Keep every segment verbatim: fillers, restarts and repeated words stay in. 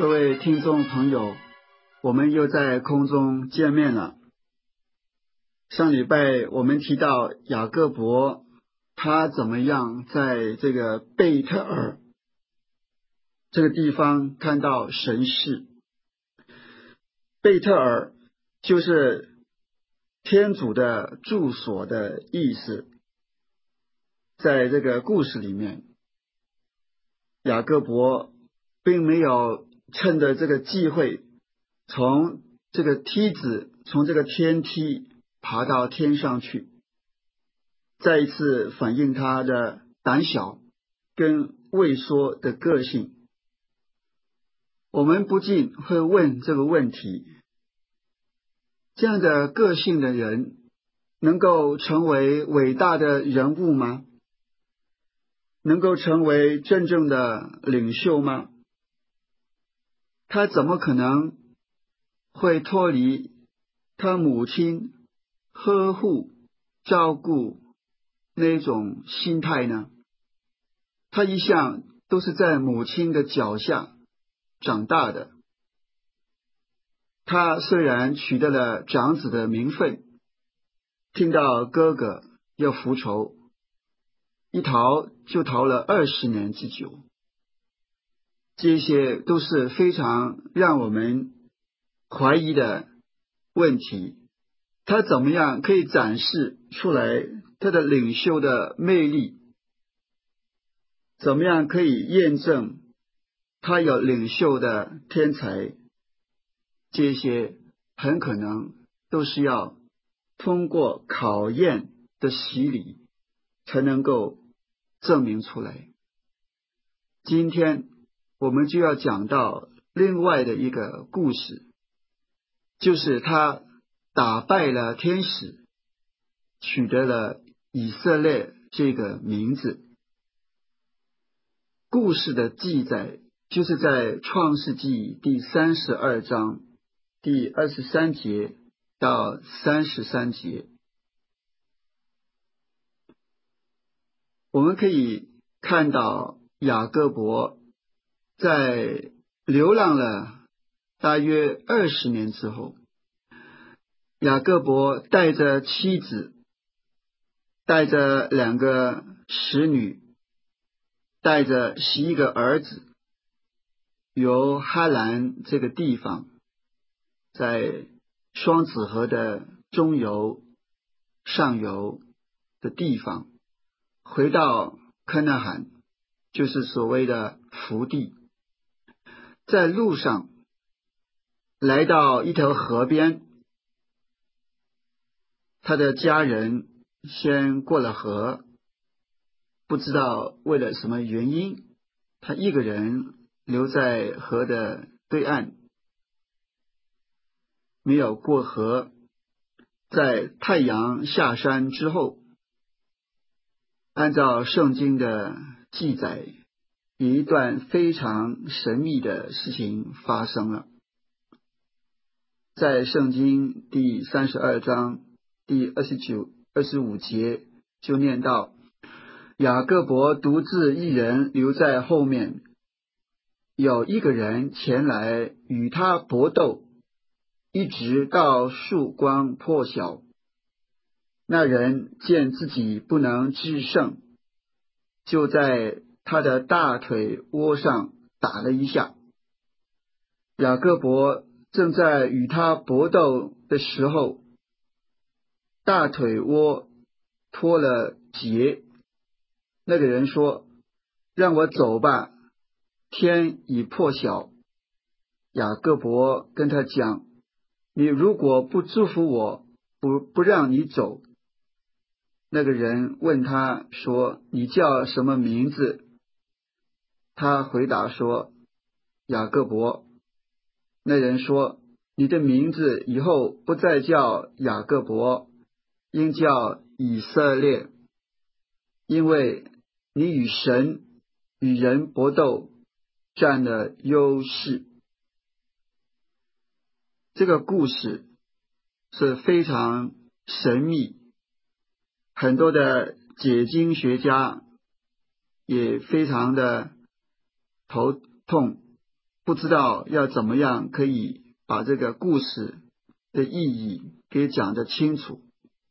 各位听众朋友，我们又在空中见面了。上礼拜我们提到雅各伯他怎么样在这个贝特尔这个地方看到神视。贝特尔就是天主的住所的意思。在这个故事里面，雅各伯并没有趁着这个机会从这个梯子从这个天梯爬到天上去，再一次反映他的胆小跟畏缩的个性。我们不禁会问这个问题，这样的个性的人能够成为伟大的人物吗？能够成为真正的领袖吗？他怎么可能会脱离他母亲呵护照顾那种心态呢？他一向都是在母亲的脚下长大的。他虽然取得了长子的名分，听到哥哥要复仇，一逃就逃了二十年之久。这些都是非常让我们怀疑的问题。他怎么样可以展示出来他的领袖的魅力？怎么样可以验证他有领袖的天才？这些很可能都是要通过考验的洗礼才能够证明出来。今天我们就要讲到另外的一个故事，就是他打败了天使，取得了以色列这个名字。故事的记载就是在创世纪第三十二章第二十三节到三十三节。我们可以看到雅各伯在流浪了大约二十年之后，雅各伯带着妻子，带着两个使女，带着十一个儿子，由哈兰这个地方，在双子河的中游上游的地方，回到迦南罕，就是所谓的福地。在路上来到一条河边，他的家人先过了河，不知道为了什么原因，他一个人留在河的对岸，没有过河。在太阳下山之后，按照圣经的记载，有一段非常神秘的事情发生了。在圣经第三十二章第二十九、二十五节就念到，雅各伯独自一人留在后面，有一个人前来与他搏斗，一直到曙光破晓。那人见自己不能制胜，就在他的大腿窝上打了一下。雅各伯正在与他搏斗的时候，大腿窝脱了节。那个人说，让我走吧，天已破晓。雅各伯跟他讲，你如果不祝福我，不不让你走。那个人问他说，你叫什么名字？他回答说，雅各伯。那人说，你的名字以后不再叫雅各伯，应叫以色列，因为你与神与人搏斗，占了优势。这个故事是非常神秘，很多的解经学家也非常的头痛， 不知道要怎么样可以把这个故事的意义给讲得清楚。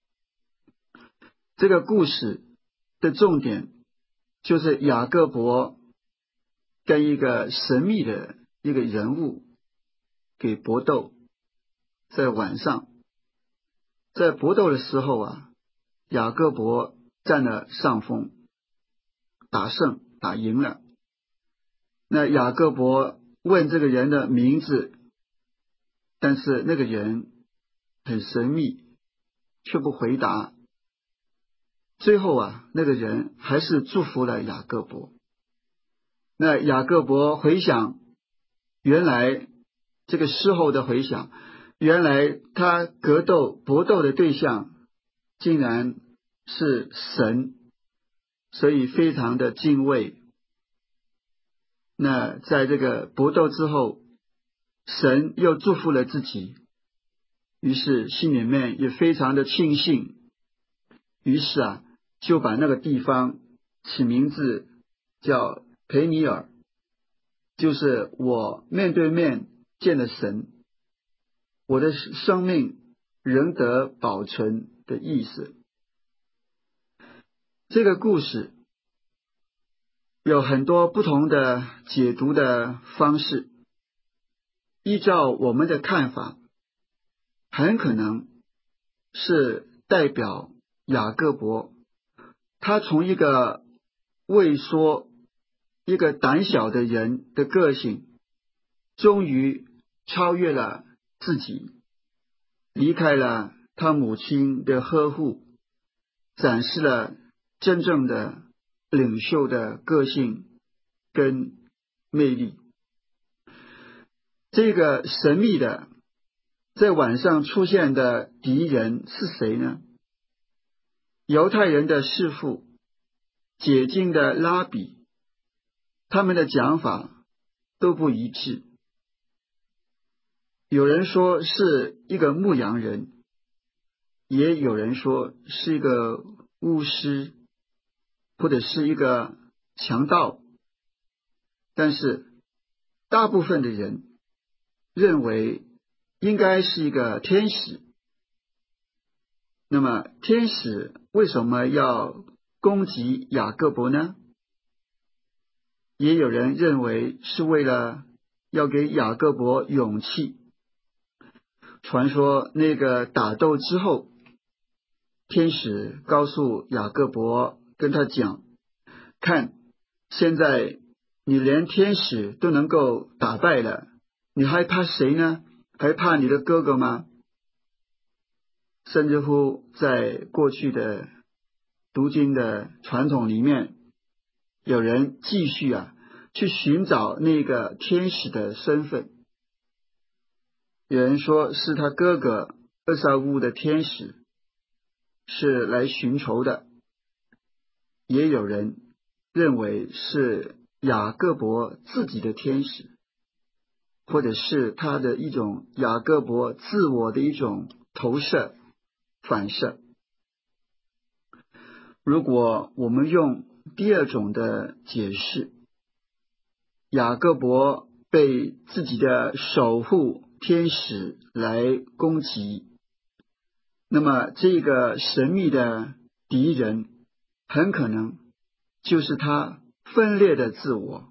这个故事的重点就是雅各伯跟一个神秘的一个人物给搏斗，在晚上，在搏斗的时候啊，雅各伯占了上风，打胜打赢了。那雅各伯问这个人的名字，但是那个人很神秘，却不回答。最后啊，那个人还是祝福了雅各伯。那雅各伯回想，原来这个事后的回想，原来他格斗搏斗的对象竟然是神，所以非常的敬畏。那在这个搏斗之后，神又祝福了自己，于是心里面也非常的庆幸，于是啊，就把那个地方起名字叫培尼尔，就是我面对面见了神，我的生命仍得保存的意思。这个故事有很多不同的解读的方式，依照我们的看法，很可能是代表雅各伯，他从一个畏缩、一个胆小的人的个性，终于超越了自己，离开了他母亲的呵护，展示了真正的领袖的个性跟魅力。这个神秘的在晚上出现的敌人是谁呢？犹太人的师傅，解经的拉比，他们的讲法都不一致。有人说是一个牧羊人，也有人说是一个巫师，或者是一个强盗，但是大部分的人认为应该是一个天使。那么天使为什么要攻击雅各伯呢？也有人认为是为了要给雅各伯勇气。传说那个打斗之后，天使告诉雅各伯，跟他讲，看，现在你连天使都能够打败了，你还怕谁呢？还怕你的哥哥吗？甚至乎在过去的读经的传统里面，有人继续啊去寻找那个天使的身份。有人说是他哥哥厄撒乌的天使，是来寻仇的。也有人认为是雅各伯自己的天使，或者是他的一种雅各伯自我的一种投射反射。如果我们用第二种的解释，雅各伯被自己的守护天使来攻击，那么这个神秘的敌人很可能就是他分裂的自我，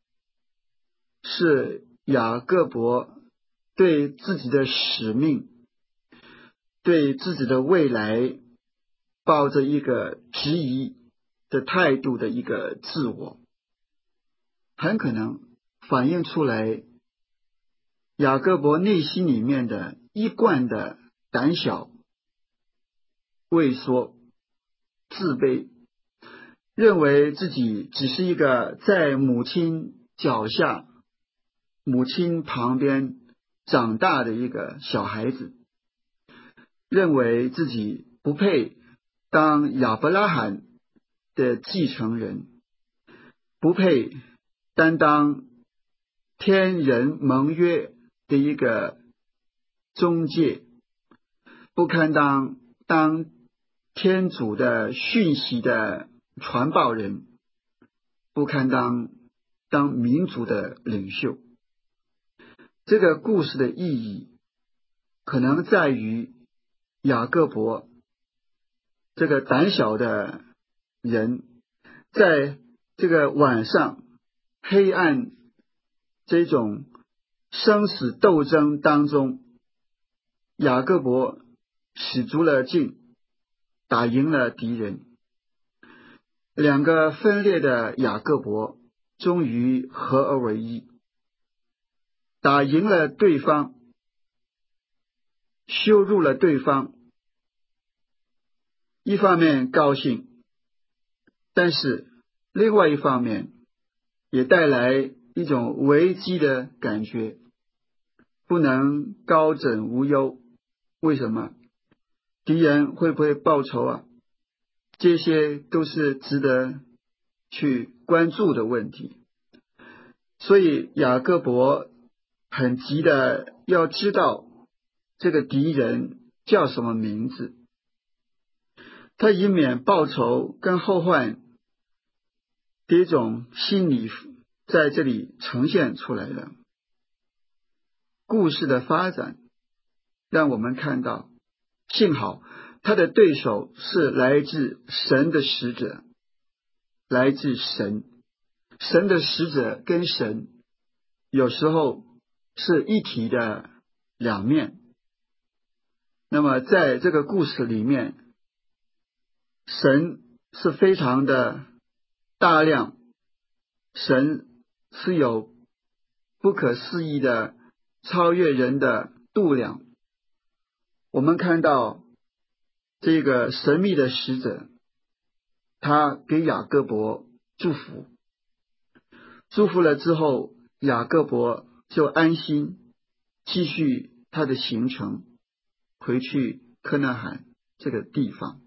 是雅各伯对自己的使命，对自己的未来抱着一个质疑的态度的一个自我，很可能反映出来雅各伯内心里面的一贯的胆小、畏缩、自卑，认为自己只是一个在母亲脚下、母亲旁边长大的一个小孩子，认为自己不配当亚伯拉罕的继承人，不配担当天人盟约的一个中介，不堪当当天主的讯息的传报人，不堪当当民族的领袖。 这个故事的意义可能在于雅各伯这个胆小的人，在这个晚上黑暗这种生死斗争当中，雅各伯使足了劲，打赢了敌人。两个分裂的雅各伯终于合而为一，打赢了对方，羞辱了对方。一方面高兴，但是另外一方面也带来一种危机的感觉，不能高枕无忧。为什么？敌人会不会报仇啊？这些都是值得去关注的问题。所以雅各伯很急的要知道这个敌人叫什么名字，他以免报仇跟后患的一种心理在这里呈现出来了。故事的发展让我们看到，幸好他的对手是来自神的使者，来自神。神的使者跟神有时候是一体的两面。那么在这个故事里面，神是非常的大量，神是有不可思议的超越人的度量。我们看到这个神秘的使者，他给雅各伯祝福，祝福了之后，雅各伯就安心继续他的行程，回去科纳罕这个地方。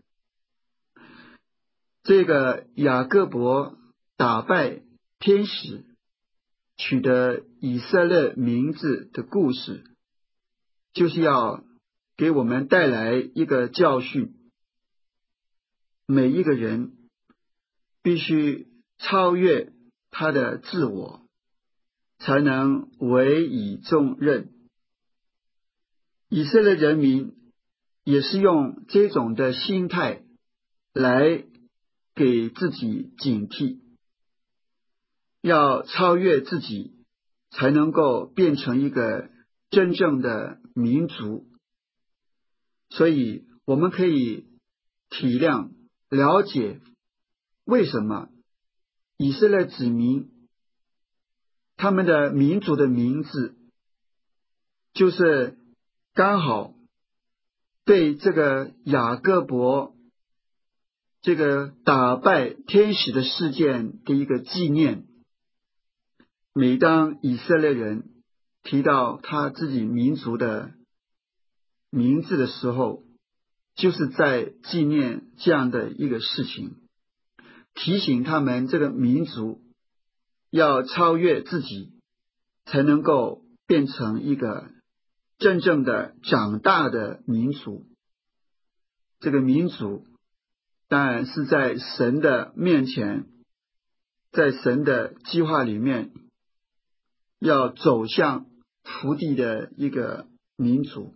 这个雅各伯打败天使，取得以色列名字的故事，就是要给我们带来一个教训。每一个人必须超越他的自我，才能委以重任。以色列人民也是用这种的心态来给自己警惕，要超越自己，才能够变成一个真正的民族。所以我们可以体谅了解为什么以色列子民他们的民族的名字就是刚好对这个雅各伯这个打败天使的事件的一个纪念。每当以色列人提到他自己民族的名字的时候，就是在纪念这样的一个事情，提醒他们这个民族要超越自己，才能够变成一个真正的长大的民族。这个民族当然是在神的面前，在神的计划里面要走向福地的一个民族。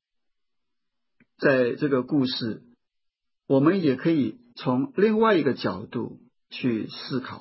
在这个故事，我们也可以从另外一个角度去思考，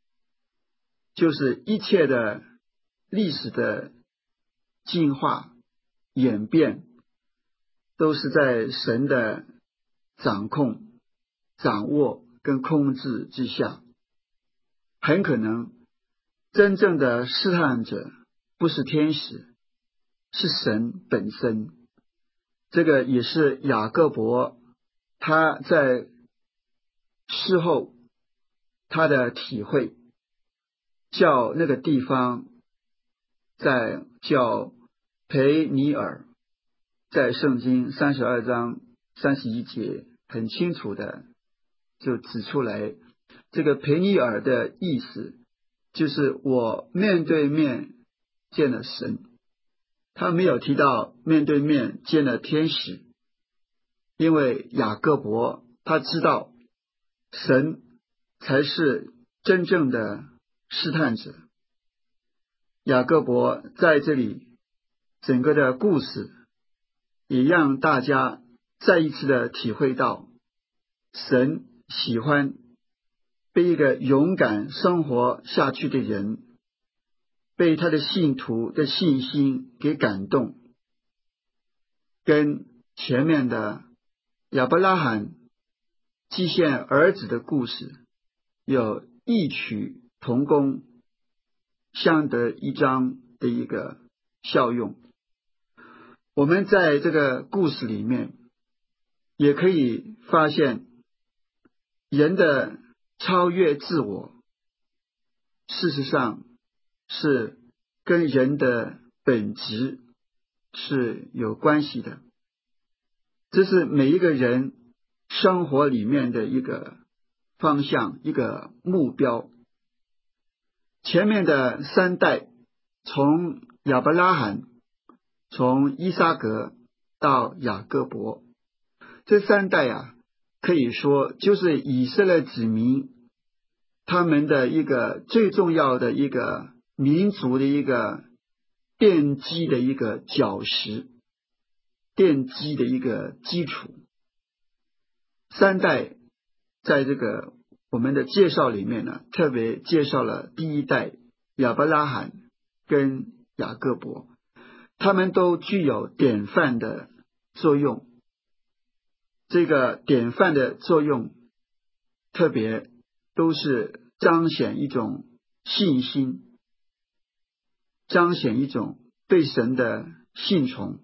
就是一切的历史的进化演变都是在神的掌控、掌握跟控制之下。很可能真正的试探者不是天使，是神本身。这个也是雅各伯他在事后他的体会，叫那个地方在叫培尼尔，在圣经三十二章三十一节很清楚的就指出来，这个培尼尔的意思就是我面对面见了神。他没有提到面对面见了天使，因为雅各伯他知道神才是真正的试探者。雅各伯在这里整个的故事，也让大家再一次的体会到，神喜欢被一个勇敢生活下去的人，被他的信徒的信心给感动，跟前面的亚伯拉罕祭献儿子的故事有异曲同工，相得益彰的一个效用。我们在这个故事里面也可以发现，人的超越自我事实上是跟人的本质是有关系的，这是每一个人生活里面的一个方向，一个目标。前面的三代，从亚伯拉罕，从伊撒格到雅各伯，这三代啊，可以说就是以色列子民他们的一个最重要的一个民族的一个奠基的一个脚石，奠基的一个基础。三代在这个我们的介绍里面呢，特别介绍了第一代亚伯拉罕跟雅各伯，他们都具有典范的作用。这个典范的作用特别都是彰显一种信心，彰显一种对神的信从。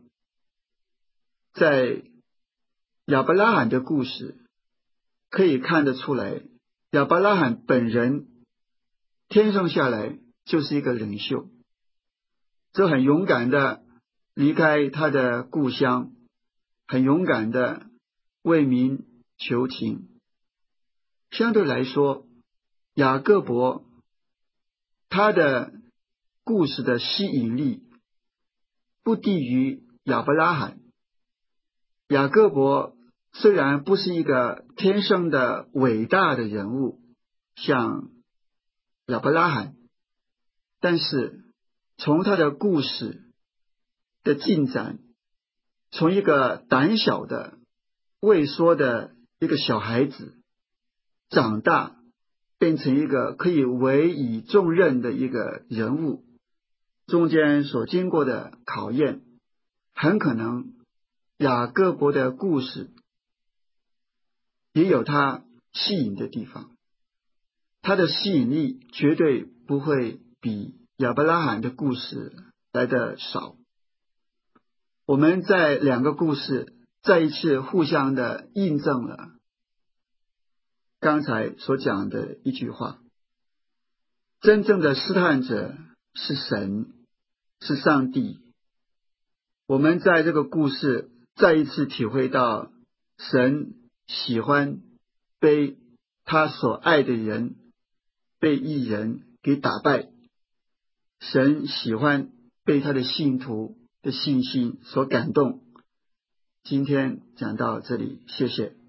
在亚伯拉罕的故事可以看得出来，亚伯拉罕本人天生下来就是一个领袖，这很勇敢的离开他的故乡，很勇敢的为民求情。相对来说，雅各伯他的故事的吸引力不低于亚伯拉罕。雅各伯虽然不是一个天生的伟大的人物，像亚伯拉罕，但是从他的故事的进展，从一个胆小的畏缩的一个小孩子长大，变成一个可以委以重任的一个人物，中间所经过的考验，很可能雅各伯的故事也有他吸引的地方，他的吸引力绝对不会比亚伯拉罕的故事来得少。我们在两个故事再一次互相的印证了刚才所讲的一句话，真正的试探者是神，是上帝。我们在这个故事再一次体会到，神喜欢被他所爱的人，被义人给打败，神喜欢被他的信徒的信心所感动。今天讲到这里，谢谢。